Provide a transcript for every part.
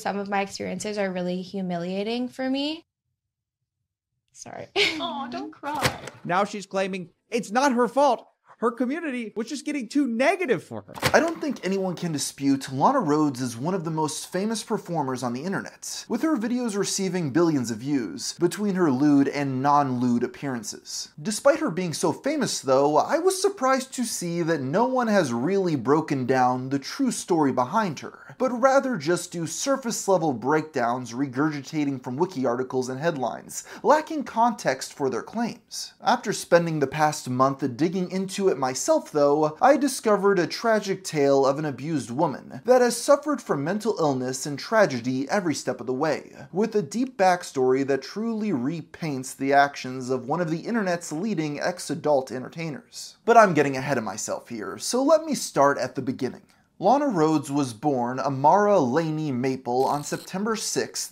Some of my experiences are really humiliating for me. Sorry. Oh, don't cry. Now she's claiming it's not her fault. Her community was just getting too negative for her. I don't think anyone can dispute Lana Rhoades is one of the most famous performers on the internet, with her videos receiving billions of views between her lewd and non-lewd appearances. Despite her being so famous though, I was surprised to see that no one has really broken down the true story behind her, but rather just do surface level breakdowns regurgitating from wiki articles and headlines, lacking context for their claims. After spending the past month digging into it myself though, I discovered a tragic tale of an abused woman that has suffered from mental illness and tragedy every step of the way, with a deep backstory that truly repaints the actions of one of the internet's leading ex-adult entertainers. But I'm getting ahead of myself here, so let me start at the beginning. Lana Rhoades was born Amara Laney Maple on September 6,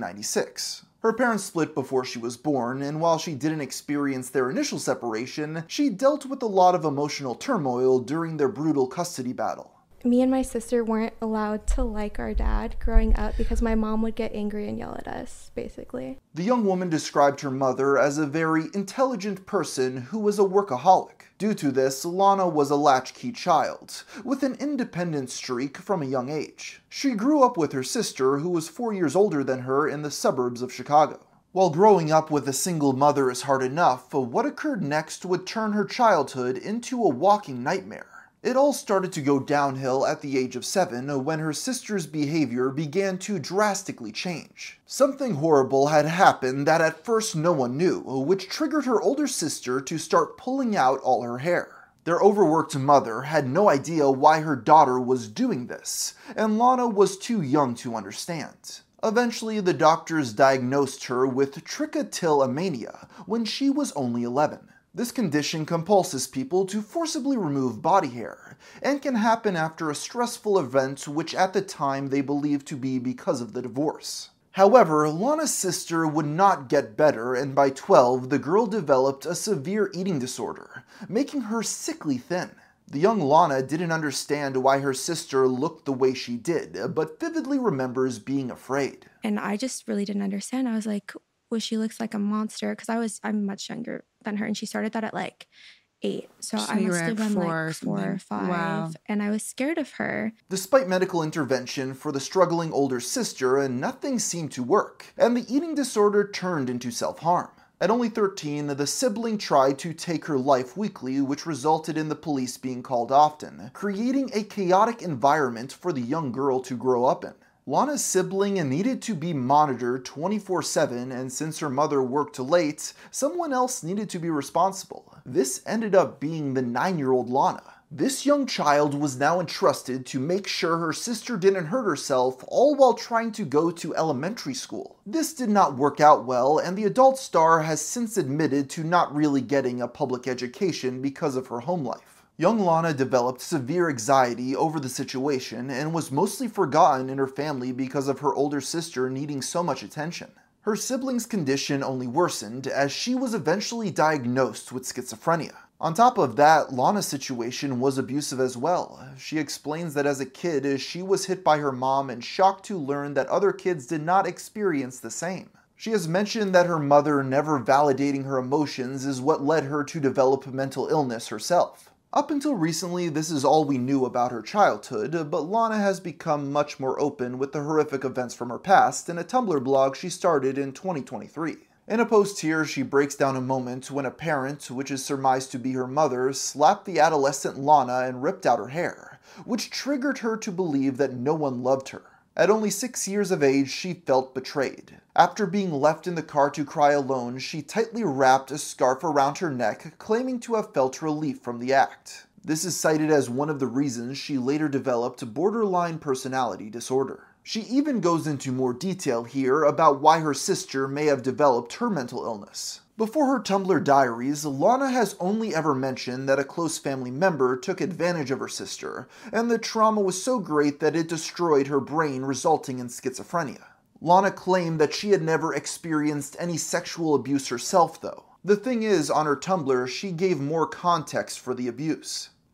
1996. Her parents split before she was born, and while she didn't experience their initial separation, she dealt with a lot of emotional turmoil during their brutal custody battle. Me and my sister weren't allowed to like our dad growing up because my mom would get angry and yell at us, basically. The young woman described her mother as a very intelligent person who was a workaholic. Due to this, Lana was a latchkey child, with an independent streak from a young age. She grew up with her sister, who was 4 years older than her, in the suburbs of Chicago. While growing up with a single mother is hard enough, what occurred next would turn her childhood into a walking nightmare. It all started to go downhill at the age of 7 when her sister's behavior began to drastically change. Something horrible had happened that at first no one knew, which triggered her older sister to start pulling out all her hair. Their overworked mother had no idea why her daughter was doing this, and Lana was too young to understand. Eventually, the doctors diagnosed her with trichotillomania when she was only 11. This condition compulses people to forcibly remove body hair, and can happen after a stressful event which at the time they believed to be because of the divorce. However, Lana's sister would not get better, and by 12, the girl developed a severe eating disorder, making her sickly thin. The young Lana didn't understand why her sister looked the way she did, but vividly remembers being afraid. And I just really didn't understand. I was like, well, she looks like a monster, because I'm much younger than her, and she started that at like 8. So I you must were have at been 4 like or 4 or something. 5. Wow. And I was scared of her. Despite medical intervention for the struggling older sister, nothing seemed to work, and the eating disorder turned into self-harm. At only 13, the sibling tried to take her life weekly, which resulted in the police being called often, creating a chaotic environment for the young girl to grow up in. Lana's sibling needed to be monitored 24/7, and since her mother worked late, someone else needed to be responsible. This ended up being the 9-year-old Lana. This young child was now entrusted to make sure her sister didn't hurt herself, all while trying to go to elementary school. This did not work out well, and the adult star has since admitted to not really getting a public education because of her home life. Young Lana developed severe anxiety over the situation and was mostly forgotten in her family because of her older sister needing so much attention. Her sibling's condition only worsened as she was eventually diagnosed with schizophrenia. On top of that, Lana's situation was abusive as well. She explains that as a kid, she was hit by her mom and shocked to learn that other kids did not experience the same. She has mentioned that her mother never validating her emotions is what led her to develop mental illness herself. Up until recently, this is all we knew about her childhood, but Lana has become much more open with the horrific events from her past in a Tumblr blog she started in 2023. In a post here, she breaks down a moment when a parent, which is surmised to be her mother, slapped the adolescent Lana and ripped out her hair, which triggered her to believe that no one loved her. At only 6 years of age, she felt betrayed. After being left in the car to cry alone, she tightly wrapped a scarf around her neck, claiming to have felt relief from the act. This is cited as one of the reasons she later developed borderline personality disorder. She even goes into more detail here about why her sister may have developed her mental illness. Before her Tumblr diaries, Lana has only ever mentioned that a close family member took advantage of her sister, and the trauma was so great that it destroyed her brain, resulting in schizophrenia. Lana claimed that she had never experienced any sexual abuse herself though. The thing is, on her Tumblr, she gave more context for the abuse.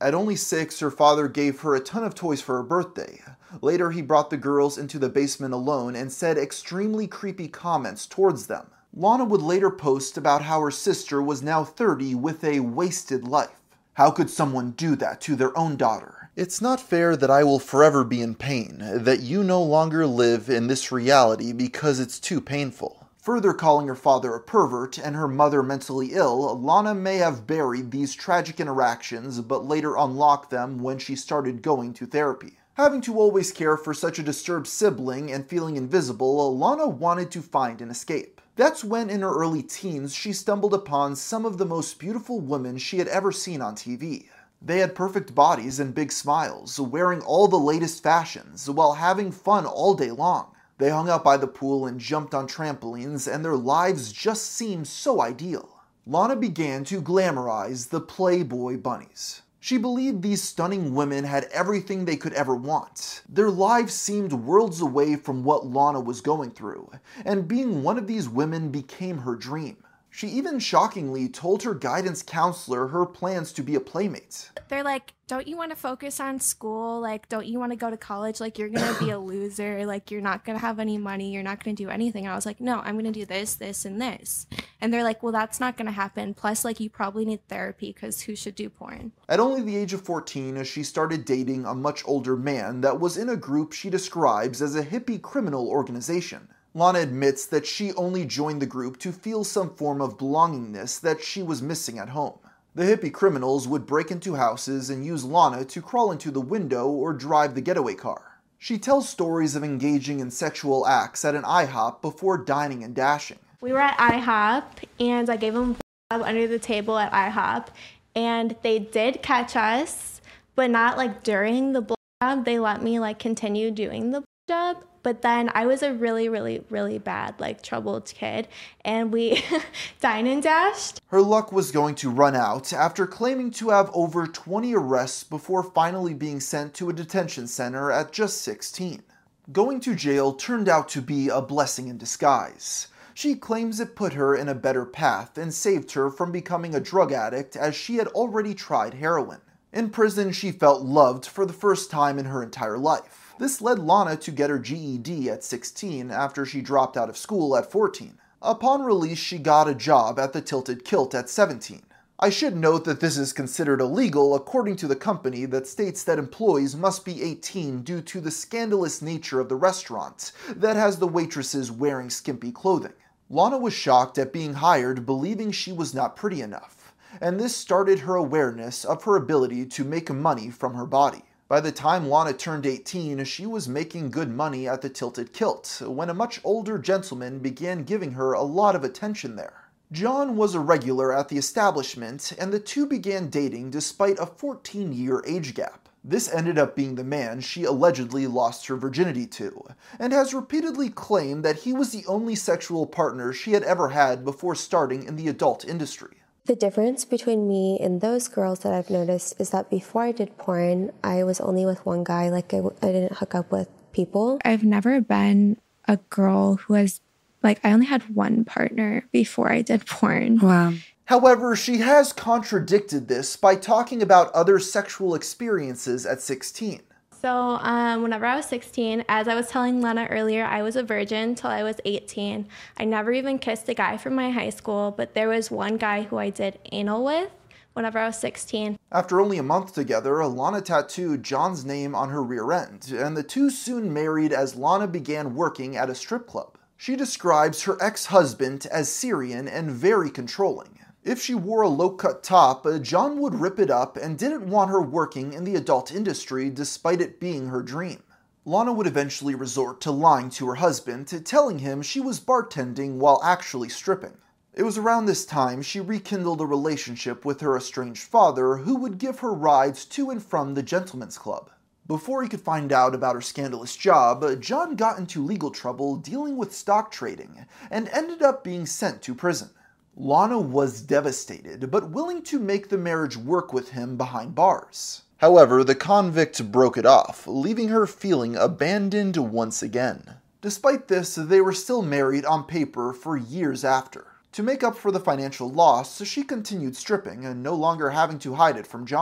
At only 6, her father gave her a ton of toys for her birthday. Later, he brought the girls into the basement alone and said extremely creepy comments towards them. Lana would later post about how her sister was now 30 with a wasted life. How could someone do that to their own daughter? It's not fair that I will forever be in pain, that you no longer live in this reality because it's too painful. Further calling her father a pervert and her mother mentally ill, Lana may have buried these tragic interactions but later unlocked them when she started going to therapy. Having to always care for such a disturbed sibling and feeling invisible, Lana wanted to find an escape. That's when in her early teens she stumbled upon some of the most beautiful women she had ever seen on TV. They had perfect bodies and big smiles, wearing all the latest fashions while having fun all day long. They hung out by the pool and jumped on trampolines, and their lives just seemed so ideal. Lana began to glamorize the Playboy bunnies. She believed these stunning women had everything they could ever want. Their lives seemed worlds away from what Lana was going through, and being one of these women became her dream. She even shockingly told her guidance counselor her plans to be a playmate. They're like, don't you want to focus on school? Like, don't you want to go to college? Like, you're going to be a loser. Like, you're not going to have any money. You're not going to do anything. And I was like, no, I'm going to do this, this, and this. And they're like, well, that's not going to happen. Plus, like, you probably need therapy because who should do porn? At only the age of 14, she started dating a much older man that was in a group she describes as a hippie criminal organization. Lana admits that she only joined the group to feel some form of belongingness that she was missing at home. The hippie criminals would break into houses and use Lana to crawl into the window or drive the getaway car. She tells stories of engaging in sexual acts at an IHOP before dining and dashing. We were at IHOP, and I gave them under the table at IHOP, and they did catch us, but not like during the blowjob. They let me like continue doing the blowjob. But then I was a really, really, really bad, like, troubled kid, and we dined and dashed. Her luck was going to run out after claiming to have over 20 arrests before finally being sent to a detention center at just 16. Going to jail turned out to be a blessing in disguise. She claims it put her in a better path and saved her from becoming a drug addict as she had already tried heroin. In prison, she felt loved for the first time in her entire life. This led Lana to get her GED at 16 after she dropped out of school at 14. Upon release, she got a job at the Tilted Kilt at 17. I should note that this is considered illegal according to the company that states that employees must be 18 due to the scandalous nature of the restaurant that has the waitresses wearing skimpy clothing. Lana was shocked at being hired, believing she was not pretty enough, and this started her awareness of her ability to make money from her body. By the time Lana turned 18, she was making good money at the Tilted Kilt, when a much older gentleman began giving her a lot of attention there. John was a regular at the establishment, and the two began dating despite a 14-year age gap. This ended up being the man she allegedly lost her virginity to, and has repeatedly claimed that he was the only sexual partner she had ever had before starting in the adult industry. The difference between me and those girls that I've noticed is that before I did porn, I was only with one guy. Like, I didn't hook up with people. I've never been a girl who has, like, I only had one partner before I did porn. Wow. However, she has contradicted this by talking about other sexual experiences at 16. So whenever I was 16, as I was telling Lena earlier, I was a virgin till I was 18. I never even kissed a guy from my high school, but there was one guy who I did anal with whenever I was 16. After only a month together, Lana tattooed John's name on her rear end, and the two soon married as Lana began working at a strip club. She describes her ex-husband as Syrian and very controlling. If she wore a low-cut top, John would rip it up and didn't want her working in the adult industry despite it being her dream. Lana would eventually resort to lying to her husband, telling him she was bartending while actually stripping. It was around this time she rekindled a relationship with her estranged father, who would give her rides to and from the gentleman's club. Before he could find out about her scandalous job, John got into legal trouble dealing with stock trading and ended up being sent to prison. Lana was devastated, but willing to make the marriage work with him behind bars. However, the convict broke it off, leaving her feeling abandoned once again. Despite this, they were still married on paper for years after. To make up for the financial loss, she continued stripping and no longer having to hide it from John.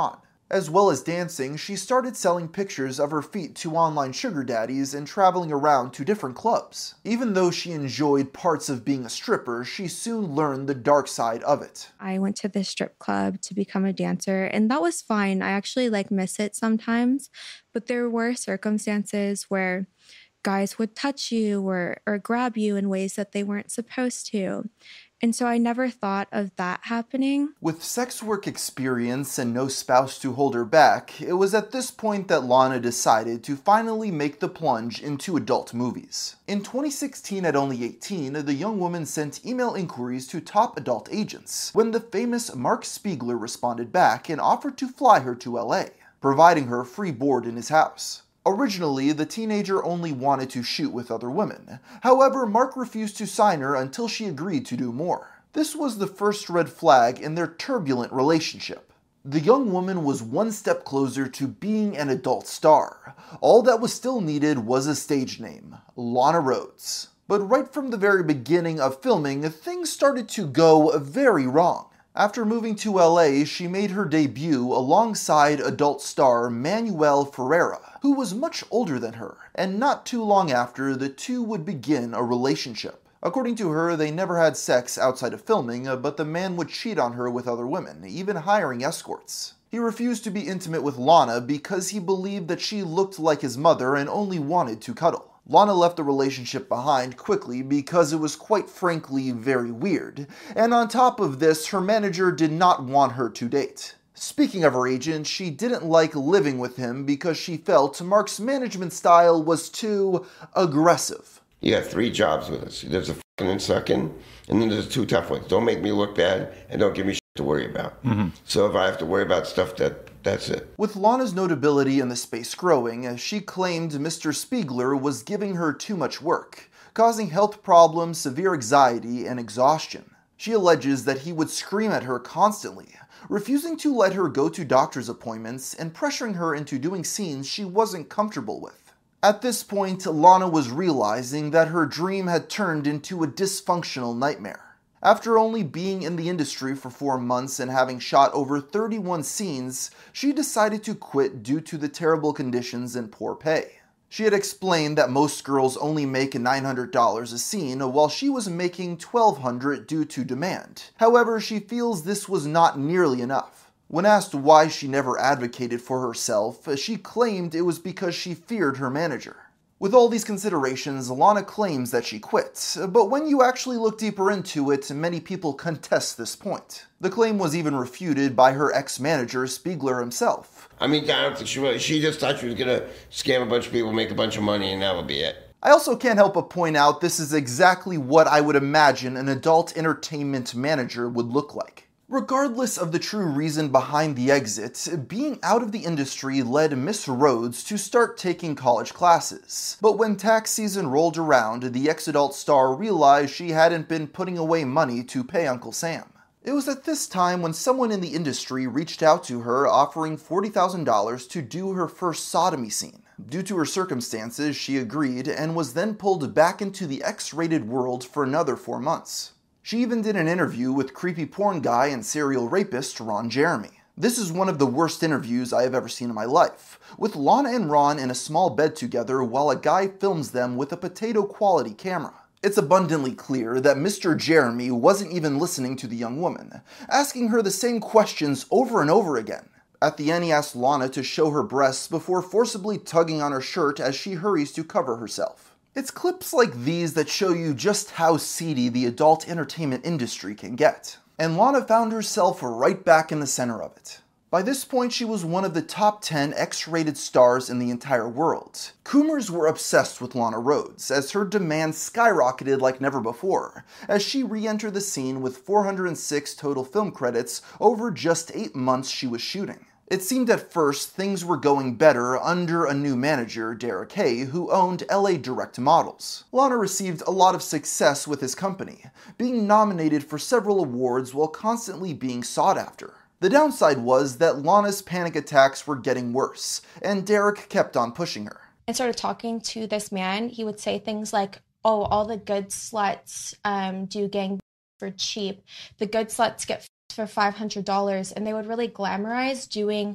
As well as dancing, she started selling pictures of her feet to online sugar daddies and traveling around to different clubs. Even though she enjoyed parts of being a stripper, she soon learned the dark side of it. I went to the strip club to become a dancer, and that was fine. I actually miss it sometimes, but there were circumstances where guys would touch you or grab you in ways that they weren't supposed to. And so I never thought of that happening. With sex work experience and no spouse to hold her back, it was at this point that Lana decided to finally make the plunge into adult movies. In 2016, at only 18, the young woman sent email inquiries to top adult agents, when the famous Mark Spiegler responded back and offered to fly her to LA, providing her free board in his house. Originally, the teenager only wanted to shoot with other women. However, Mark refused to sign her until she agreed to do more. This was the first red flag in their turbulent relationship. The young woman was one step closer to being an adult star. All that was still needed was a stage name, Lana Rhoades. But right from the very beginning of filming, things started to go very wrong. After moving to LA, she made her debut alongside adult star Manuel Ferreira, who was much older than her, and not too long after, the two would begin a relationship. According to her, they never had sex outside of filming, but the man would cheat on her with other women, even hiring escorts. He refused to be intimate with Lana because he believed that she looked like his mother and only wanted to cuddle. Lana left the relationship behind quickly because it was quite frankly very weird, and on top of this, her manager did not want her to date. Speaking of her agent, she didn't like living with him because she felt Mark's management style was too aggressive. You got 3 jobs with us. There's a fucking and sucking, and then there's 2 tough ones. Don't make me look bad, and don't give me shit to worry about. So if I have to worry about stuff, that's it. With Lana's notability in the space growing, she claimed Mr. Spiegler was giving her too much work, causing health problems, severe anxiety, and exhaustion. She alleges that he would scream at her constantly, refusing to let her go to doctor's appointments and pressuring her into doing scenes she wasn't comfortable with. At this point, Lana was realizing that her dream had turned into a dysfunctional nightmare. After only being in the industry for 4 months and having shot over 31 scenes, she decided to quit due to the terrible conditions and poor pay. She had explained that most girls only make $900 a scene, while she was making $1,200 due to demand. However, she feels this was not nearly enough. When asked why she never advocated for herself, she claimed it was because she feared her manager. With all these considerations, Lana claims that she quit, but when you actually look deeper into it, many people contest this point. The claim was even refuted by her ex-manager, Spiegler himself. I mean, I don't think she just thought she was gonna scam a bunch of people, make a bunch of money, and that would be it. I also can't help but point out this is exactly what I would imagine an adult entertainment manager would look like. Regardless of the true reason behind the exit, being out of the industry led Miss Rhoades to start taking college classes. But when tax season rolled around, the ex-adult star realized she hadn't been putting away money to pay Uncle Sam. It was at this time when someone in the industry reached out to her offering $40,000 to do her first sodomy scene. Due to her circumstances, she agreed and was then pulled back into the X-rated world for another 4 months. She even did an interview with creepy porn guy and serial rapist Ron Jeremy. This is one of the worst interviews I have ever seen in my life, with Lana and Ron in a small bed together while a guy films them with a potato-quality camera. It's abundantly clear that Mr. Jeremy wasn't even listening to the young woman, asking her the same questions over and over again. At the end, he asked Lana to show her breasts before forcibly tugging on her shirt as she hurries to cover herself. It's clips like these that show you just how seedy the adult entertainment industry can get. And Lana found herself right back in the center of it. By this point, she was one of the top 10 X-rated stars in the entire world. Coomers were obsessed with Lana Rhoades, as her demand skyrocketed like never before, as she re-entered the scene with 406 total film credits over just 8 months she was shooting. It seemed at first things were going better under a new manager, Derek Hay, who owned LA Direct Models. Lana received a lot of success with his company, being nominated for several awards while constantly being sought after. The downside was that Lana's panic attacks were getting worse, and Derek kept on pushing her. I started talking to this man. He would say things like, oh, all the good sluts do gang for cheap. The good sluts get for $500, and they would really glamorize doing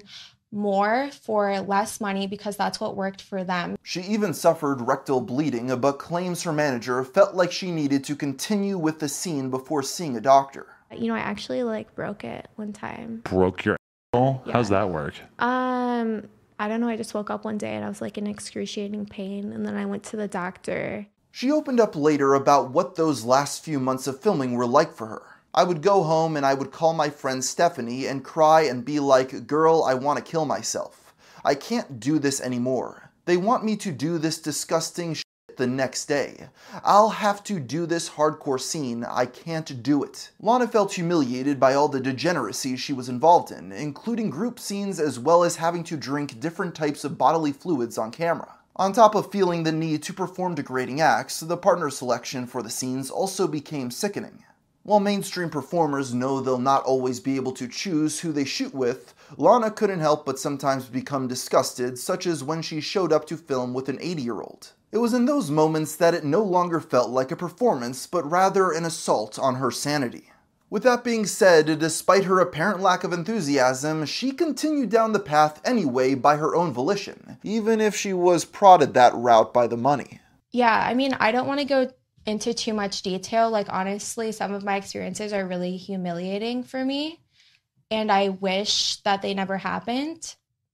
more for less money because that's what worked for them. She even suffered rectal bleeding, but claims her manager felt like she needed to continue with the scene before seeing a doctor. You know, I actually like broke it one time. Broke your asshole? Yeah. How's that work? I don't know. I just woke up one day and I was like in excruciating pain, and then I went to the doctor. She opened up later about what those last few months of filming were like for her. I would go home and I would call my friend Stephanie and cry and be like, "Girl, I want to kill myself. I can't do this anymore. They want me to do this disgusting shit the next day. I'll have to do this hardcore scene. I can't do it." Lana felt humiliated by all the degeneracy she was involved in, including group scenes as well as having to drink different types of bodily fluids on camera. On top of feeling the need to perform degrading acts, the partner selection for the scenes also became sickening. While mainstream performers know they'll not always be able to choose who they shoot with, Lana couldn't help but sometimes become disgusted, such as when she showed up to film with an 80-year-old. It was in those moments that it no longer felt like a performance, but rather an assault on her sanity. With that being said, despite her apparent lack of enthusiasm, she continued down the path anyway by her own volition, even if she was prodded that route by the money. Yeah, I mean, I don't want to go into too much detail. Like, honestly, some of my experiences are really humiliating for me, and I wish that they never happened.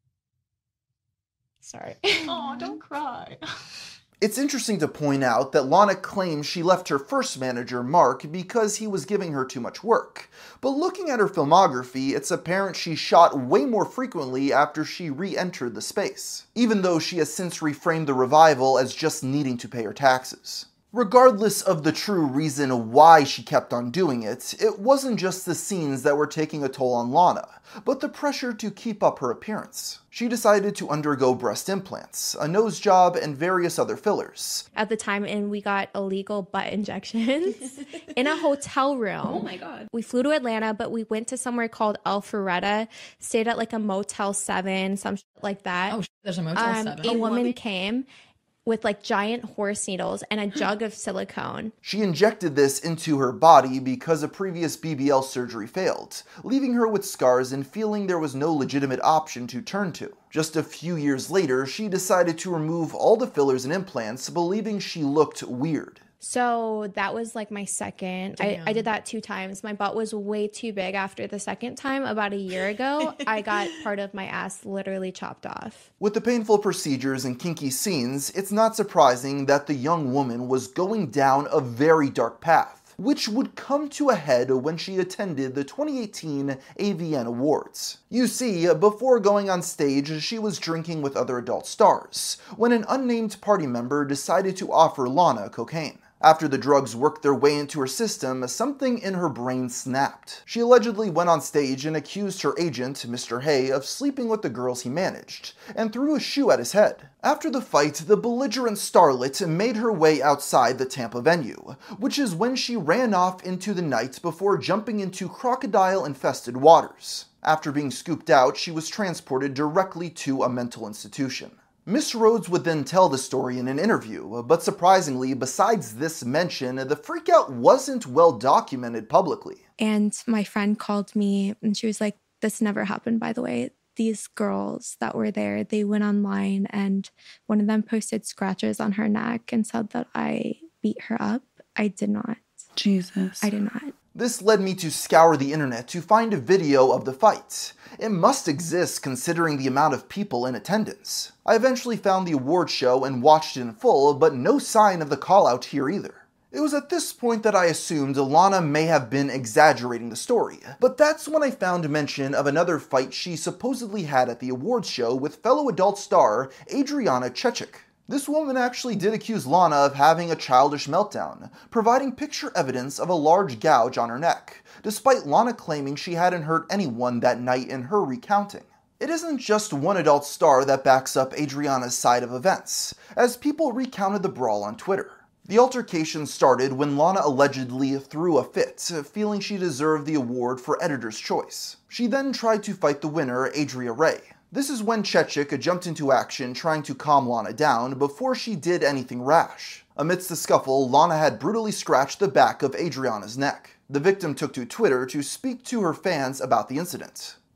Sorry. Oh, don't cry. It's interesting to point out that Lana claims she left her first manager, Mark, because he was giving her too much work. But looking at her filmography, it's apparent she shot way more frequently after she re-entered the space, even though she has since reframed the revival as just needing to pay her taxes. Regardless of the true reason why she kept on doing it, it wasn't just the scenes that were taking a toll on Lana, but the pressure to keep up her appearance. She decided to undergo breast implants, a nose job, and various other fillers. At the time, and we got illegal butt injections in a hotel room. Oh my God. We flew to Atlanta, but we went to somewhere called Alpharetta, stayed at like a Motel 7, some shit like that. Oh, there's a Motel 7. A woman came with like giant horse needles and a jug of silicone. She injected this into her body because a previous BBL surgery failed, leaving her with scars and feeling there was no legitimate option to turn to. Just a few years later, she decided to remove all the fillers and implants, believing she looked weird. So that was like my second. I did that 2 times. My butt was way too big after the second time. About a year ago, I got part of my ass literally chopped off. With the painful procedures and kinky scenes, it's not surprising that the young woman was going down a very dark path, which would come to a head when she attended the 2018 AVN Awards. You see, before going on stage, she was drinking with other adult stars, when an unnamed party member decided to offer Lana cocaine. After the drugs worked their way into her system, something in her brain snapped. She allegedly went on stage and accused her agent, Mr. Hay, of sleeping with the girls he managed, and threw a shoe at his head. After the fight, the belligerent starlet made her way outside the Tampa venue, which is when she ran off into the night before jumping into crocodile-infested waters. After being scooped out, she was transported directly to a mental institution. Miss Rhodes would then tell the story in an interview, but surprisingly, besides this mention, the freakout wasn't well documented publicly. And my friend called me and she was like, "This never happened, by the way. These girls that were there, they went online and one of them posted scratches on her neck and said that I beat her up. I did not." Jesus. I did not. This led me to scour the internet to find a video of the fight. It must exist considering the amount of people in attendance. I eventually found the award show and watched it in full, but no sign of the call-out here either. It was at this point that I assumed Lana may have been exaggerating the story, but that's when I found mention of another fight she supposedly had at the awards show with fellow adult star Adriana Chechik. This woman actually did accuse Lana of having a childish meltdown, providing picture evidence of a large gouge on her neck, despite Lana claiming she hadn't hurt anyone that night in her recounting. It isn't just one adult star that backs up Adriana's side of events, as people recounted the brawl on Twitter. The altercation started when Lana allegedly threw a fit, feeling she deserved the award for Editor's Choice. She then tried to fight the winner, Adria Ray. This is when Chechik jumped into action trying to calm Lana down before she did anything rash. Amidst the scuffle, Lana had brutally scratched the back of Adriana's neck. The victim took to Twitter to speak to her fans about the incident.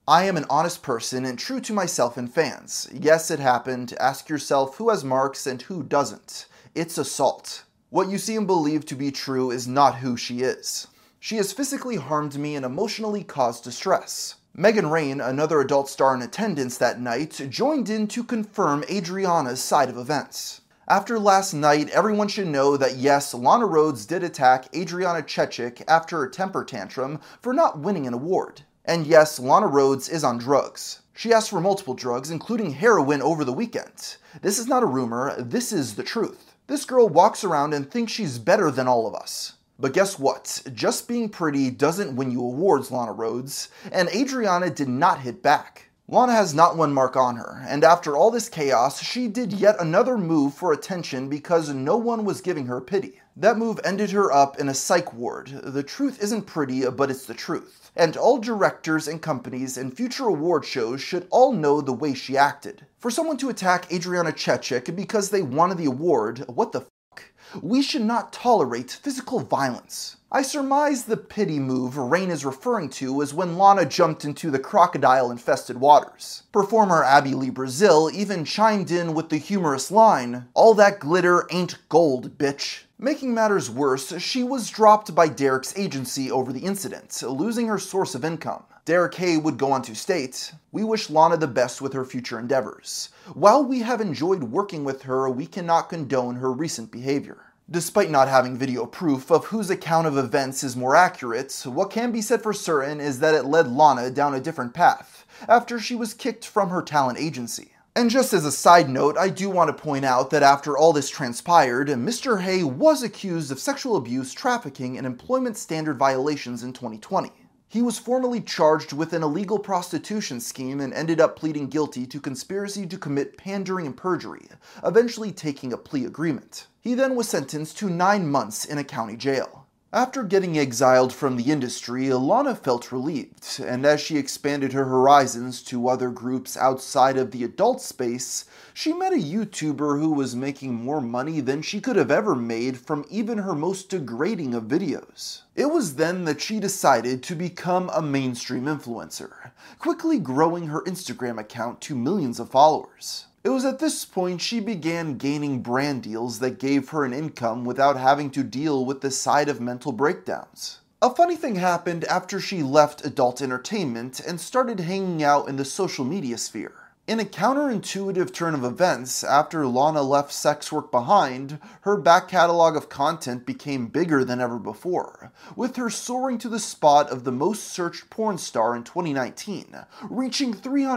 I am an honest person and true to myself and fans. Yes, it happened. Ask yourself who has marks and who doesn't. It's assault. What you see and believe to be true is not who she is. She has physically harmed me and emotionally caused distress. Megan Rain, another adult star in attendance that night, joined in to confirm Adriana's side of events. After last night, everyone should know that yes, Lana Rhoades did attack Adriana Chechik after her temper tantrum for not winning an award. And yes, Lana Rhoades is on drugs. She asked for multiple drugs, including heroin, over the weekend. This is not a rumor, this is the truth. This girl walks around and thinks she's better than all of us. But guess what? Just being pretty doesn't win you awards, Lana Rhoades, and Adriana did not hit back. Lana has not one mark on her, and after all this chaos, she did yet another move for attention because no one was giving her pity. That move ended her up in a psych ward. The truth isn't pretty, but it's the truth. And all directors and companies and future award shows should all know the way she acted. For someone to attack Adriana Chechik because they wanted the award, what the fuck? We should not tolerate physical violence. I surmise the pity move Rain is referring to is when Lana jumped into the crocodile-infested waters. Performer Abby Lee Brazil even chimed in with the humorous line, "All that glitter ain't gold, bitch." Making matters worse, she was dropped by Derek's agency over the incident, losing her source of income. Derek Hay would go on to state, "We wish Lana the best with her future endeavors. While we have enjoyed working with her, we cannot condone her recent behavior." Despite not having video proof of whose account of events is more accurate, what can be said for certain is that it led Lana down a different path after she was kicked from her talent agency. And just as a side note, I do want to point out that after all this transpired, Mr. Hay was accused of sexual abuse, trafficking, and employment standard violations in 2020. He was formally charged with an illegal prostitution scheme and ended up pleading guilty to conspiracy to commit pandering and perjury, eventually taking a plea agreement. He then was sentenced to 9 months in a county jail. After getting exiled from the industry, Lana felt relieved, and as she expanded her horizons to other groups outside of the adult space, she met a YouTuber who was making more money than she could have ever made from even her most degrading of videos. It was then that she decided to become a mainstream influencer, quickly growing her Instagram account to millions of followers. It was at this point she began gaining brand deals that gave her an income without having to deal with the side of mental breakdowns. A funny thing happened after she left adult entertainment and started hanging out in the social media sphere. In a counterintuitive turn of events, after Lana left sex work behind, her back catalog of content became bigger than ever before, with her soaring to the spot of the most searched porn star in 2019, reaching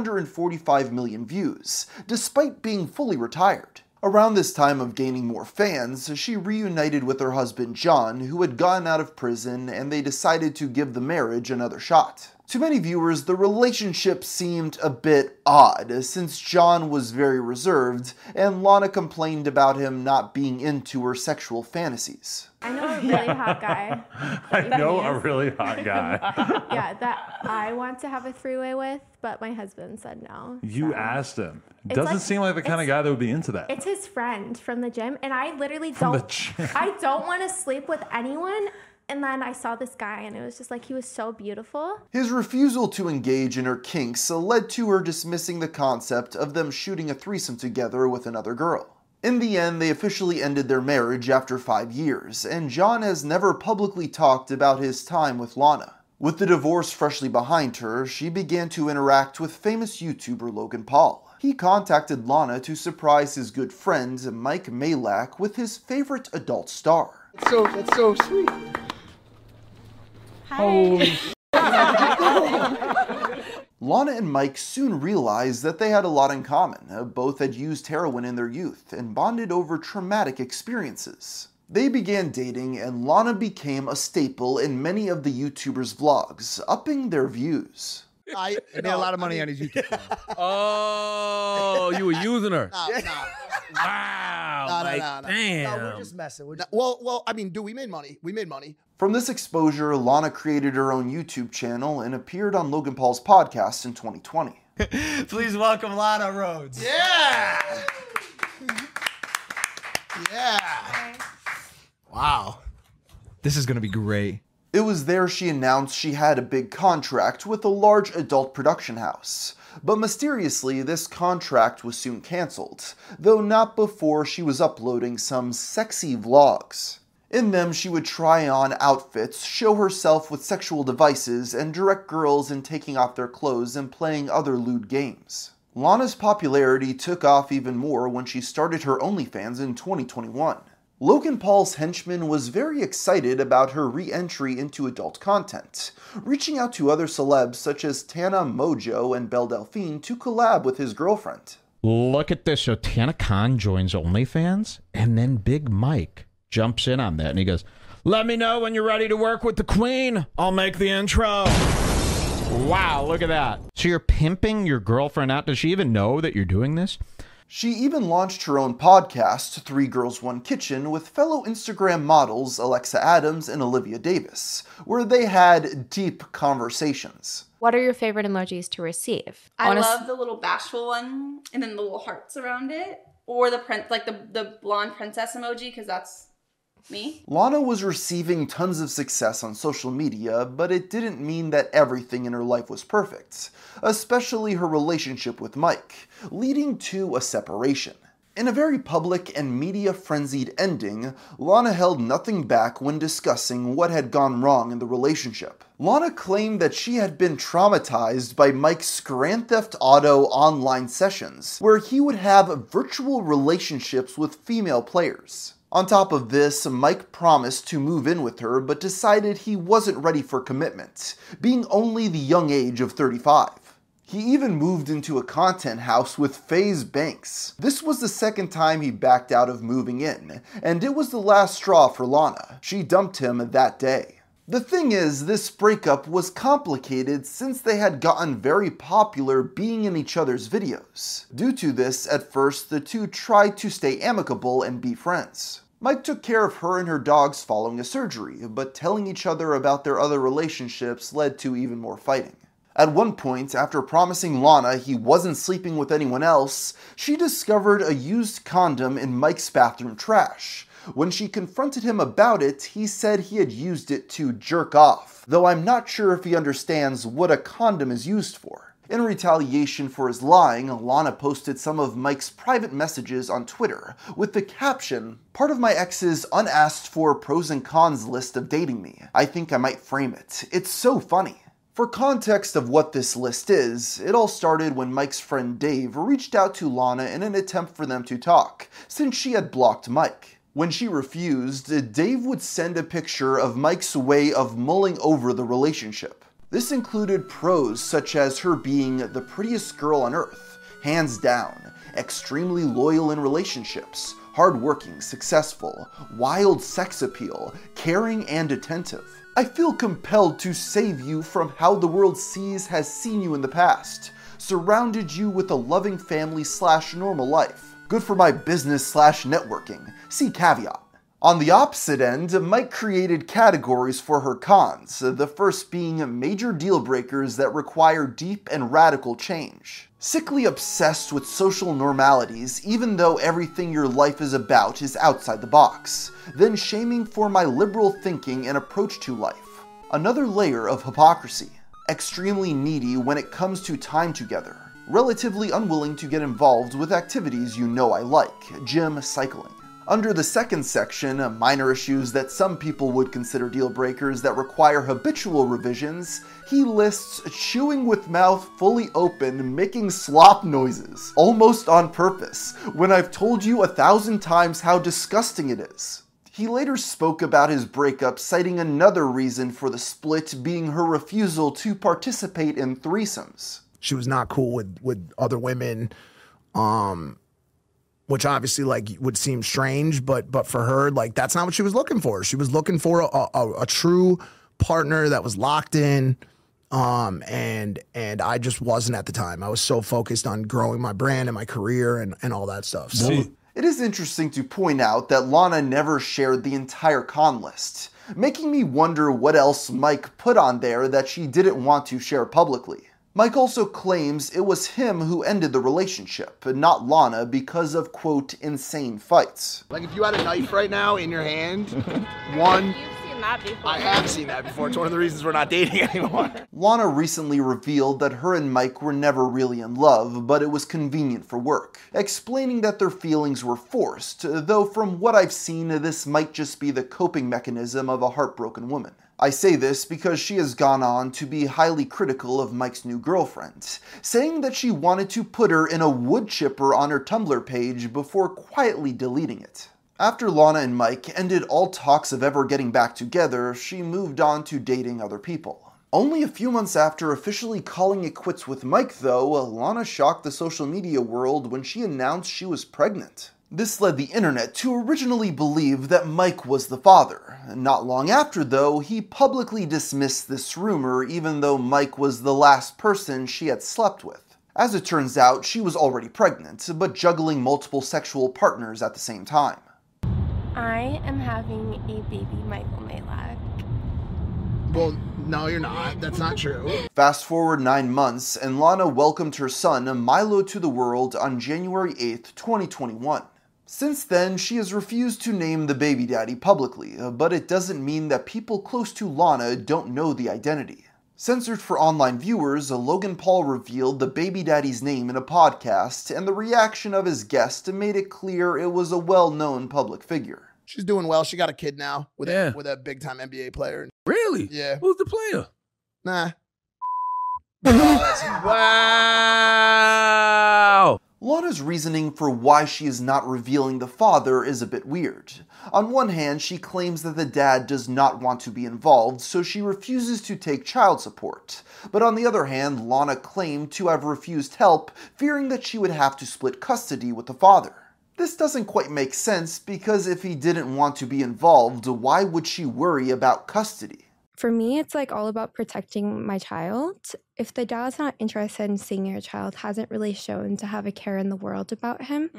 345 million views, despite being fully retired. Around this time of gaining more fans, she reunited with her husband John, who had gotten out of prison, and they decided to give the marriage another shot. To many viewers, the relationship seemed a bit odd, since John was very reserved, and Lana complained about him not being into her sexual fantasies. I know a really hot guy. I know a really hot guy. Yeah, that I want to have a three-way with, but my husband said no. You so. Asked him. It's Doesn't like- seem like the kind of guy that would be into that. It's his friend from the gym, and I literally From the don't. gym. I don't want to sleep with anyone. And then I saw this guy, and it was just like, he was so beautiful. His refusal to engage in her kinks led to her dismissing the concept of them shooting a threesome together with another girl. In the end, they officially ended their marriage after 5 years, and John has never publicly talked about his time with Lana. With the divorce freshly behind her, she began to interact with famous YouTuber Logan Paul. He contacted Lana to surprise his good friend Mike Malak with his favorite adult star. That's so sweet. Holy Lana and Mike soon realized that they had a lot in common. Both had used heroin in their youth and bonded over traumatic experiences. They began dating, and Lana became a staple in many of the YouTubers' vlogs, upping their views. I made a lot of money on his YouTube channel. Oh, you were using her. Nah. Wow. No. Damn. No, we're just messing. Well, I mean, dude, we made money. From this exposure, Lana created her own YouTube channel and appeared on Logan Paul's podcast in 2020. Please welcome Lana Rhoades. Yeah. Yeah. Wow. This is going to be great. It was there she announced she had a big contract with a large adult production house. But mysteriously, this contract was soon cancelled, though not before she was uploading some sexy vlogs. In them, she would try on outfits, show herself with sexual devices, and direct girls in taking off their clothes and playing other lewd games. Lana's popularity took off even more when she started her OnlyFans in 2021. Logan Paul's henchman was very excited about her re-entry into adult content, reaching out to other celebs such as Tana Mojo and Belle Delphine to collab with his girlfriend. Look at this. So Tana Khan joins OnlyFans, and then Big Mike jumps in on that, and he goes, "Let me know when you're ready to work with the queen. I'll make the intro." Wow, look at that. So you're pimping your girlfriend out. Does she even know that you're doing this? She even launched her own podcast, 3 Girls, 1 Kitchen, with fellow Instagram models Alexa Adams and Olivia Davis, where they had deep conversations. What are your favorite emojis to receive? I love the little bashful one, and then the little hearts around it, or the blonde princess emoji, because that's me. Lana was receiving tons of success on social media, but it didn't mean that everything in her life was perfect, especially her relationship with Mike, leading to a separation. In a very public and media-frenzied ending, Lana held nothing back when discussing what had gone wrong in the relationship. Lana claimed that she had been traumatized by Mike's Grand Theft Auto online sessions, where he would have virtual relationships with female players. On top of this, Mike promised to move in with her, but decided he wasn't ready for commitment, being only the young age of 35. He even moved into a content house with FaZe Banks. This was the second time he backed out of moving in, and it was the last straw for Lana. She dumped him that day. The thing is, this breakup was complicated since they had gotten very popular being in each other's videos. Due to this, at first, the two tried to stay amicable and be friends. Mike took care of her and her dogs following a surgery, but telling each other about their other relationships led to even more fighting. At one point, after promising Lana he wasn't sleeping with anyone else, she discovered a used condom in Mike's bathroom trash. When she confronted him about it, he said he had used it to jerk off, though I'm not sure if he understands what a condom is used for. In retaliation for his lying, Lana posted some of Mike's private messages on Twitter with the caption, "Part of my ex's unasked for pros and cons list of dating me. I think I might frame it. It's so funny." For context of what this list is, it all started when Mike's friend Dave reached out to Lana in an attempt for them to talk, since she had blocked Mike. When she refused, Dave would send a picture of Mike's way of mulling over the relationship. This included pros such as her being the prettiest girl on earth, hands down, extremely loyal in relationships, hardworking, successful, wild sex appeal, caring and attentive. I feel compelled to save you from how the world has seen you in the past. Surrounded you with a loving family / normal life. Good for my business / networking. See caveat. On the opposite end, Mike created categories for her cons, the first being major deal breakers that require deep and radical change. Sickly obsessed with social normalities, even though everything your life is about is outside the box. Then shaming for my liberal thinking and approach to life. Another layer of hypocrisy. Extremely needy when it comes to time together. Relatively unwilling to get involved with activities you know I like, gym, cycling. Under the second section, minor issues that some people would consider deal breakers that require habitual revisions, he lists chewing with mouth fully open, making slop noises, almost on purpose, when I've told you 1,000 times how disgusting it is. He later spoke about his breakup, citing another reason for the split being her refusal to participate in threesomes. She was not cool with other women, which obviously would seem strange, but for her, that's not what she was looking for. She was looking for a true partner that was locked in, and I just wasn't at the time. I was so focused on growing my brand and my career and all that stuff. So it is interesting to point out that Lana never shared the entire con list, making me wonder what else Mike put on there that she didn't want to share publicly. Mike also claims it was him who ended the relationship, not Lana, because of, quote, insane fights. If you had a knife right now in your hand, one, seen that before. I have seen that before. It's one of the reasons we're not dating anymore. Lana recently revealed that her and Mike were never really in love, but it was convenient for work, explaining that their feelings were forced, though from what I've seen, this might just be the coping mechanism of a heartbroken woman. I say this because she has gone on to be highly critical of Mike's new girlfriend, saying that she wanted to put her in a wood chipper on her Tumblr page before quietly deleting it. After Lana and Mike ended all talks of ever getting back together, she moved on to dating other people. Only a few months after officially calling it quits with Mike, though, Lana shocked the social media world when she announced she was pregnant. This led the internet to originally believe that Mike was the father. Not long after, though, he publicly dismissed this rumor, even though Mike was the last person she had slept with. As it turns out, she was already pregnant, but juggling multiple sexual partners at the same time. I am having a baby Michael Malak. Well, no, you're not. That's not true. Fast forward 9 months, and Lana welcomed her son, Milo, to the world on January 8th, 2021. Since then, she has refused to name the baby daddy publicly, but it doesn't mean that people close to Lana don't know the identity. Censored for online viewers, Logan Paul revealed the baby daddy's name in a podcast, and the reaction of his guest made it clear it was a well-known public figure. She's doing well. She got a kid now with a big-time NBA player. Really? Yeah. Who's the player? Nah. Wow! Lana's reasoning for why she is not revealing the father is a bit weird. On one hand, she claims that the dad does not want to be involved, so she refuses to take child support. But on the other hand, Lana claimed to have refused help, fearing that she would have to split custody with the father. This doesn't quite make sense, because if he didn't want to be involved, why would she worry about custody? For me, it's like all about protecting my child. If the dad's not interested in seeing your child, hasn't really shown to have a care in the world about him,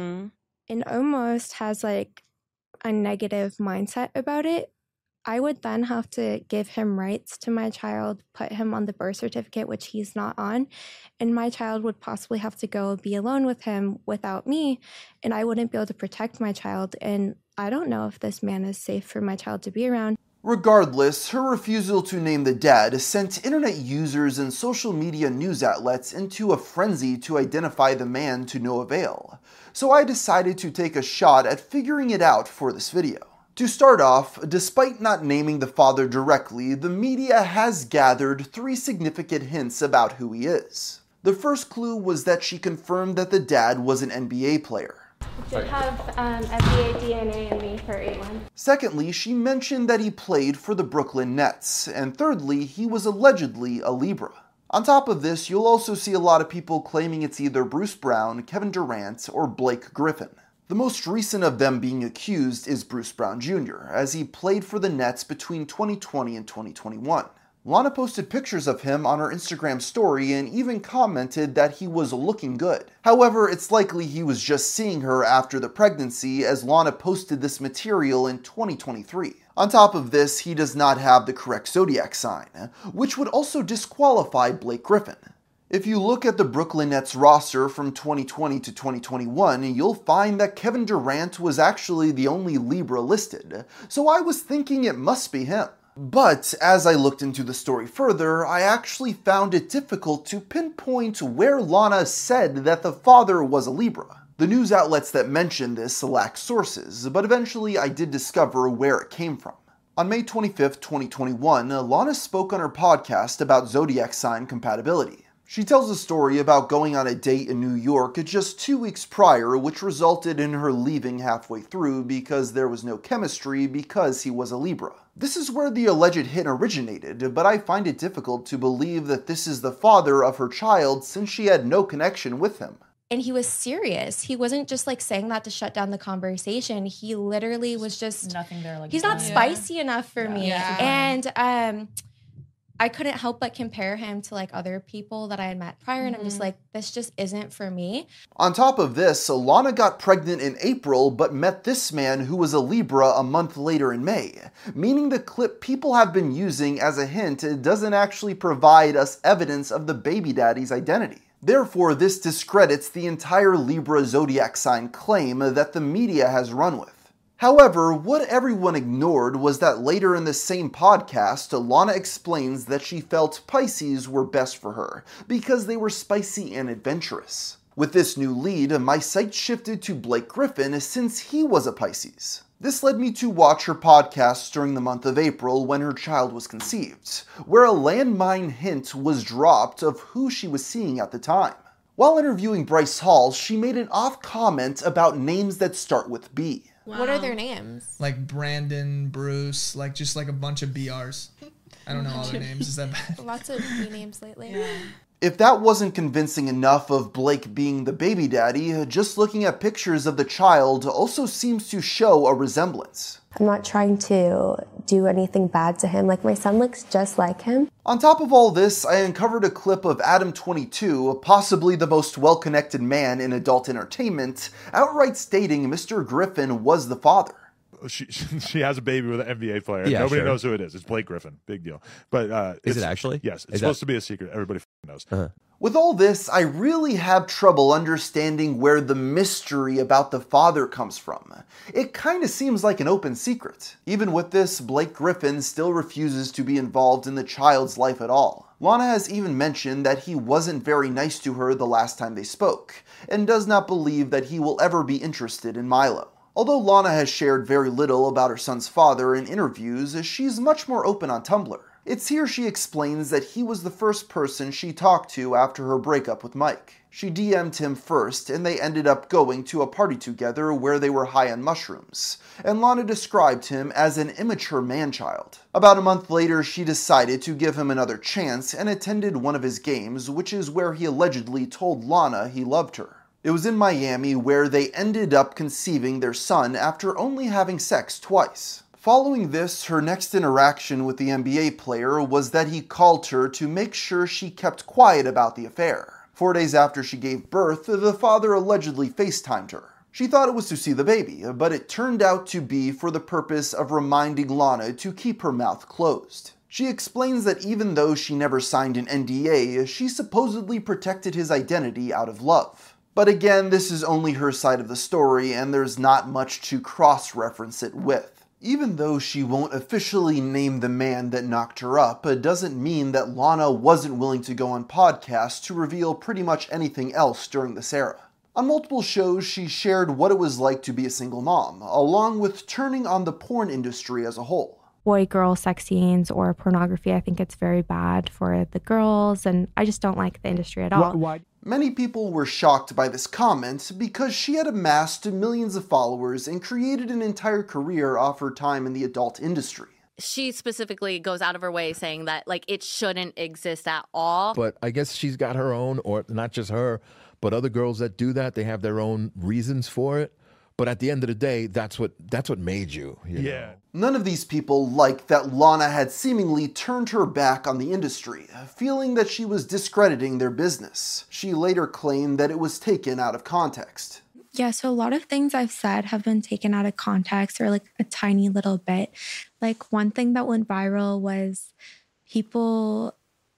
and almost has like a negative mindset about it, I would then have to give him rights to my child, put him on the birth certificate, which he's not on, and my child would possibly have to go be alone with him without me, and I wouldn't be able to protect my child, and I don't know if this man is safe for my child to be around. Regardless, her refusal to name the dad sent internet users and social media news outlets into a frenzy to identify the man to no avail. So I decided to take a shot at figuring it out for this video. To start off, despite not naming the father directly, the media has gathered 3 significant hints about who he is. The first clue was that she confirmed that the dad was an NBA player. Did have NBA DNA in me for A1. Secondly, she mentioned that he played for the Brooklyn Nets. And thirdly, he was allegedly a Libra. On top of this, you'll also see a lot of people claiming it's either Bruce Brown, Kevin Durant, or Blake Griffin. The most recent of them being accused is Bruce Brown Jr., as he played for the Nets between 2020 and 2021. Lana posted pictures of him on her Instagram story and even commented that he was looking good. However, it's likely he was just seeing her after the pregnancy, as Lana posted this material in 2023. On top of this, he does not have the correct zodiac sign, which would also disqualify Blake Griffin. If you look at the Brooklyn Nets roster from 2020 to 2021, you'll find that Kevin Durant was actually the only Libra listed, so I was thinking it must be him. But as I looked into the story further, I actually found it difficult to pinpoint where Lana said that the father was a Libra. The news outlets that mentioned this lack sources, but eventually I did discover where it came from. On May 25th, 2021, Lana spoke on her podcast about zodiac sign compatibility. She tells a story about going on a date in New York just 2 weeks prior, which resulted in her leaving halfway through because there was no chemistry because he was a Libra. This is where the alleged hit originated, but I find it difficult to believe that this is the father of her child since she had no connection with him. And he was serious. He wasn't just like saying that to shut down the conversation. He literally was just nothing there. Like he's not spicy enough for me. Yeah. And I couldn't help but compare him to like other people that I had met prior, and I'm just like, this just isn't for me. On top of this, Lana got pregnant in April but met this man who was a Libra a month later in May, meaning the clip people have been using as a hint doesn't actually provide us evidence of the baby daddy's identity. Therefore, this discredits the entire Libra zodiac sign claim that the media has run with. However, what everyone ignored was that later in the same podcast, Lana explains that she felt Pisces were best for her because they were spicy and adventurous. With this new lead, my sights shifted to Blake Griffin since he was a Pisces. This led me to watch her podcasts during the month of April when her child was conceived, where a landmine hint was dropped of who she was seeing at the time. While interviewing Bryce Hall, she made an off comment about names that start with B. Wow. What are their names? Like Brandon, Bruce, like just like a bunch of BRs. I don't know all their names. Is that bad? Lots of B names lately. Yeah. If that wasn't convincing enough of Blake being the baby daddy, just looking at pictures of the child also seems to show a resemblance. I'm not trying to do anything bad to him. Like, my son looks just like him. On top of all this, I uncovered a clip of Adam22, possibly the most well-connected man in adult entertainment, outright stating Mr. Griffin was the father. She has a baby with an NBA player. Yeah, Nobody sure. knows who it is. It's Blake Griffin. Big deal. But is it actually? Yes. It's supposed to be a secret. Everybody knows. With all this, I really have trouble understanding where the mystery about the father comes from. It kind of seems like an open secret. Even with this, Blake Griffin still refuses to be involved in the child's life at all. Lana has even mentioned that he wasn't very nice to her the last time they spoke, and does not believe that he will ever be interested in Milo. Although Lana has shared very little about her son's father in interviews, she's much more open on Tumblr. It's here she explains that he was the first person she talked to after her breakup with Mike. She DM'd him first, and they ended up going to a party together where they were high on mushrooms, and Lana described him as an immature man-child. About a month later, she decided to give him another chance and attended one of his games, which is where he allegedly told Lana he loved her. It was in Miami where they ended up conceiving their son after only having sex twice. Following this, her next interaction with the NBA player was that he called her to make sure she kept quiet about the affair. 4 days after she gave birth, the father allegedly FaceTimed her. She thought it was to see the baby, but it turned out to be for the purpose of reminding Lana to keep her mouth closed. She explains that even though she never signed an NDA, she supposedly protected his identity out of love. But again, this is only her side of the story, and there's not much to cross-reference it with. Even though she won't officially name the man that knocked her up, it doesn't mean that Lana wasn't willing to go on podcasts to reveal pretty much anything else during this era. On multiple shows, she shared what it was like to be a single mom, along with turning on the porn industry as a whole. Boy-girl sex scenes or pornography, I think it's very bad for the girls, and I just don't like the industry at all. Why? Many people were shocked by this comment because she had amassed millions of followers and created an entire career off her time in the adult industry. She specifically goes out of her way saying that, like, it shouldn't exist at all. But I guess she's got her own, or not just her, but other girls that do that, they have their own reasons for it. But at the end of the day, that's what made you. You know? None of these people liked that Lana had seemingly turned her back on the industry, feeling that she was discrediting their business. She later claimed that it was taken out of context. Yeah, so a lot of things I've said have been taken out of context or like a tiny little bit. Like one thing that went viral was people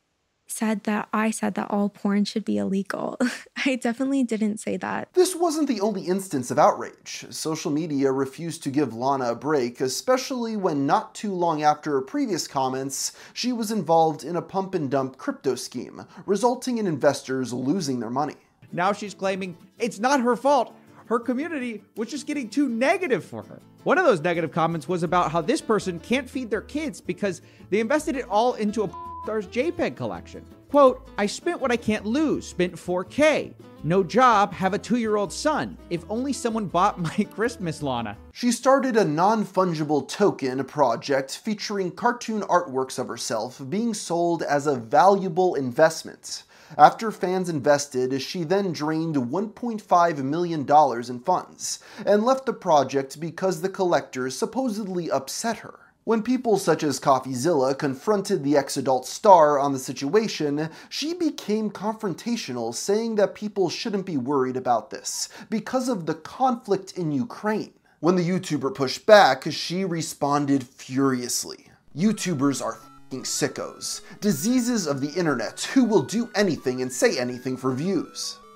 said that I said that all porn should be illegal. I definitely didn't say that. This wasn't the only instance of outrage. Social media refused to give Lana a break, especially when not too long after her previous comments, she was involved in a pump and dump crypto scheme, resulting in investors losing their money. Now she's claiming it's not her fault. Her community was just getting too negative for her. One of those negative comments was about how this person can't feed their kids because they invested it all into a Stars JPEG collection. Quote, I spent what I can't lose, spent $4K. No job, have a 2-year-old son. If only someone bought my Christmas, Lana. She started a non-fungible token project featuring cartoon artworks of herself being sold as a valuable investment. After fans invested, she then drained $1.5 million in funds and left the project because the collectors supposedly upset her. When people such as CoffeeZilla confronted the ex-adult star on the situation, she became confrontational, saying that people shouldn't be worried about this because of the conflict in Ukraine. When the YouTuber pushed back, she responded furiously. YouTubers are f***ing sickos, diseases of the internet who will do anything and say anything for views.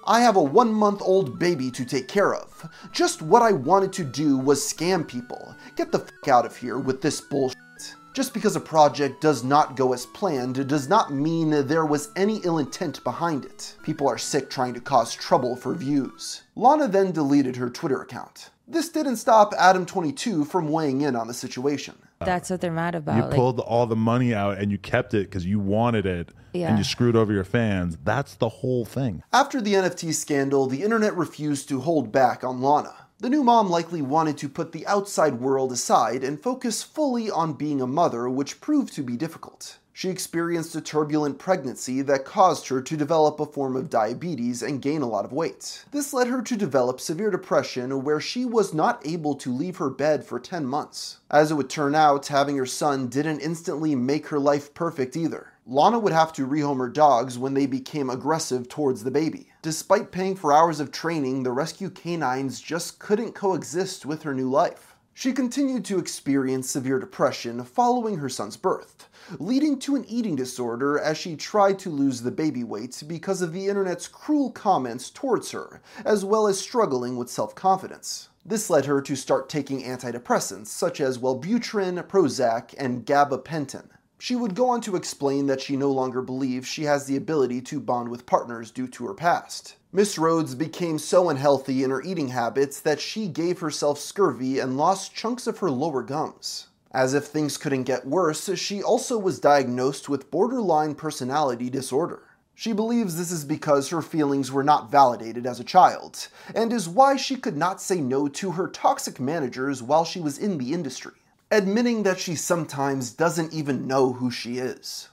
I have a 1-month-old baby to take care of. Just what I wanted to do was scam people. Get the fuck out of here with this bullshit. Just because a project does not go as planned does not mean there was any ill intent behind it. People are sick trying to cause trouble for views. Lana then deleted her Twitter account. This didn't stop Adam22 from weighing in on the situation. That's what they're mad about. You pulled all the money out and you kept it because you wanted it, and you screwed over your fans. That's the whole thing. After the NFT scandal, the internet refused to hold back on Lana. The new mom likely wanted to put the outside world aside and focus fully on being a mother, which proved to be difficult. She experienced a turbulent pregnancy that caused her to develop a form of diabetes and gain a lot of weight. This led her to develop severe depression, where she was not able to leave her bed for 10 months. As it would turn out, having her son didn't instantly make her life perfect either. Lana would have to rehome her dogs when they became aggressive towards the baby. Despite paying for hours of training, the rescue canines just couldn't coexist with her new life. She continued to experience severe depression following her son's birth, leading to an eating disorder as she tried to lose the baby weight because of the internet's cruel comments towards her, as well as struggling with self-confidence. This led her to start taking antidepressants such as Wellbutrin, Prozac, and gabapentin. She would go on to explain that she no longer believes she has the ability to bond with partners due to her past. Miss Rhodes became so unhealthy in her eating habits that she gave herself scurvy and lost chunks of her lower gums. As if things couldn't get worse, she also was diagnosed with borderline personality disorder. She believes this is because her feelings were not validated as a child, and is why she could not say no to her toxic managers while she was in the industry, admitting that she sometimes doesn't even know who she is.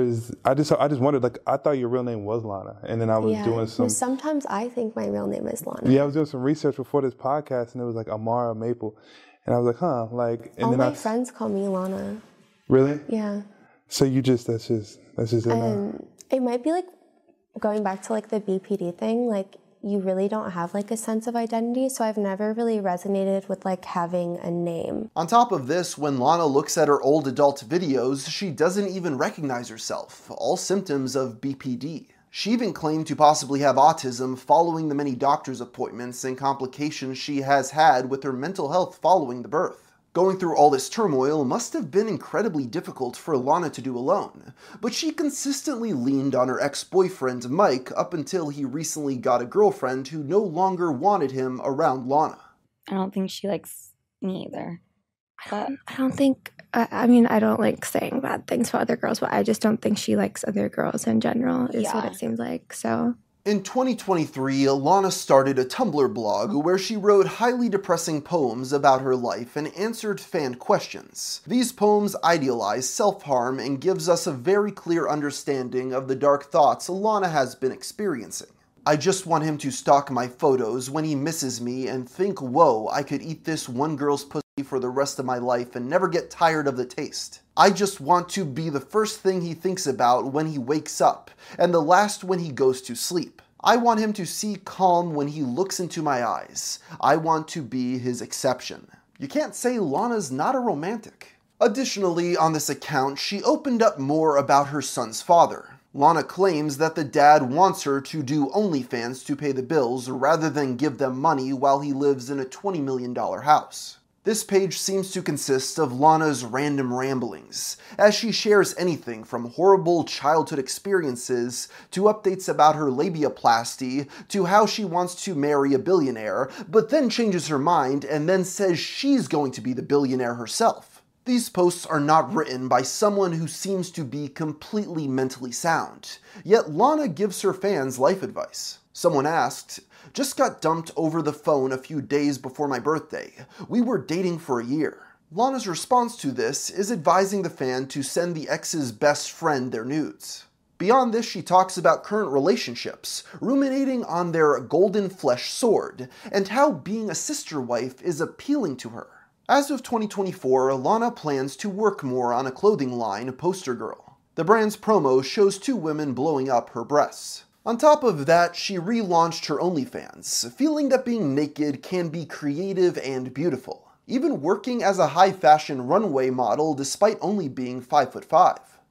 I just wondered, like, I thought your real name was Lana, and then I was doing some... Sometimes I think my real name is Lana. Yeah, I was doing some research before this podcast, and it was like Amara Maple, and I was like, huh, like... And all then my friends call me Lana. Really? Yeah. So that's just it now. It might be like going back to like the BPD thing, like you really don't have like a sense of identity, so I've never really resonated with like having a name. On top of this, when Lana looks at her old adult videos, she doesn't even recognize herself, all symptoms of BPD. She even claimed to possibly have autism following the many doctor's appointments and complications she has had with her mental health following the birth. Going through all this turmoil must have been incredibly difficult for Lana to do alone, but she consistently leaned on her ex-boyfriend Mike up until he recently got a girlfriend who no longer wanted him around Lana. I don't think she likes me either. But I don't think, I mean, I don't like saying bad things for other girls, but I just don't think she likes other girls in general, is what it seems like, so... In 2023, Lana started a Tumblr blog where she wrote highly depressing poems about her life and answered fan questions. These poems idealize self-harm and gives us a very clear understanding of the dark thoughts Lana has been experiencing. I just want him to stalk my photos when he misses me and think, whoa, I could eat this one girl's pussy for the rest of my life and never get tired of the taste. I just want to be the first thing he thinks about when he wakes up, and the last when he goes to sleep. I want him to see calm when he looks into my eyes. I want to be his exception. You can't say Lana's not a romantic. Additionally, on this account, she opened up more about her son's father. Lana claims that the dad wants her to do OnlyFans to pay the bills rather than give them money while he lives in a $20 million house. This page seems to consist of Lana's random ramblings, as she shares anything from horrible childhood experiences to updates about her labiaplasty to how she wants to marry a billionaire, but then changes her mind and then says she's going to be the billionaire herself. These posts are not written by someone who seems to be completely mentally sound, yet Lana gives her fans life advice. Someone asked, "Just got dumped over the phone a few days before my birthday. We were dating for a year." Lana's response to this is advising the fan to send the ex's best friend their nudes. Beyond this, she talks about current relationships, ruminating on their golden flesh sword, and how being a sister wife is appealing to her. As of 2024, Lana plans to work more on a clothing line, Poster Girl. The brand's promo shows two women blowing up her breasts. On top of that, she relaunched her OnlyFans, feeling that being naked can be creative and beautiful, even working as a high-fashion runway model despite only being 5'5".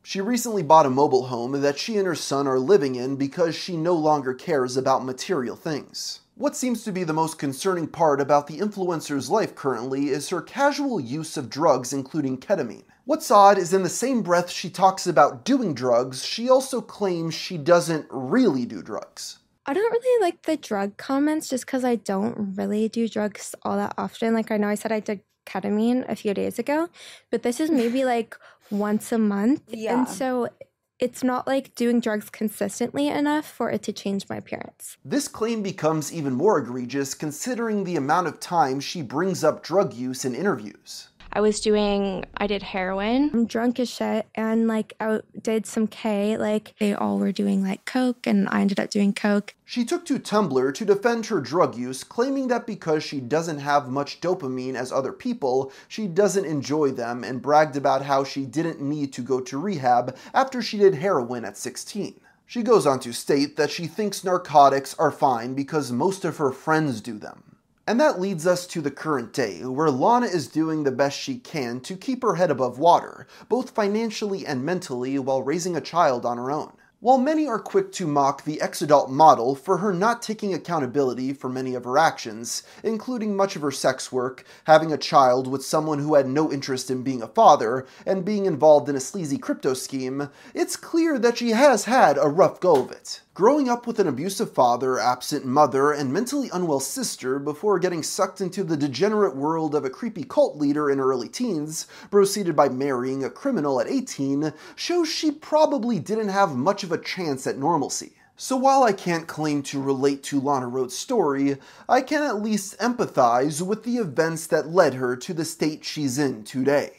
She recently bought a mobile home that she and her son are living in because she no longer cares about material things. What seems to be the most concerning part about the influencer's life currently is her casual use of drugs, including ketamine. What's odd is in the same breath she talks about doing drugs, she also claims she doesn't really do drugs. I don't really like the drug comments just because I don't really do drugs all that often. Like, I know I said I did ketamine a few days ago, but this is maybe like once a month. Yeah. And so it's not like doing drugs consistently enough for it to change my appearance. This claim becomes even more egregious considering the amount of time she brings up drug use in interviews. I did heroin. I'm drunk as shit, and like I did some K. Like they all were doing like coke, and I ended up doing coke. She took to Tumblr to defend her drug use, claiming that because she doesn't have much dopamine as other people, she doesn't enjoy them, and bragged about how she didn't need to go to rehab after she did heroin at 16. She goes on to state that she thinks narcotics are fine because most of her friends do them. And that leads us to the current day, where Lana is doing the best she can to keep her head above water, both financially and mentally, while raising a child on her own. While many are quick to mock the ex-adult model for her not taking accountability for many of her actions, including much of her sex work, having a child with someone who had no interest in being a father, and being involved in a sleazy crypto scheme, it's clear that she has had a rough go of it. Growing up with an abusive father, absent mother, and mentally unwell sister before getting sucked into the degenerate world of a creepy cult leader in her early teens, proceeded by marrying a criminal at 18, shows she probably didn't have much of a chance at normalcy. So while I can't claim to relate to Lana Rhoades' story, I can at least empathize with the events that led her to the state she's in today.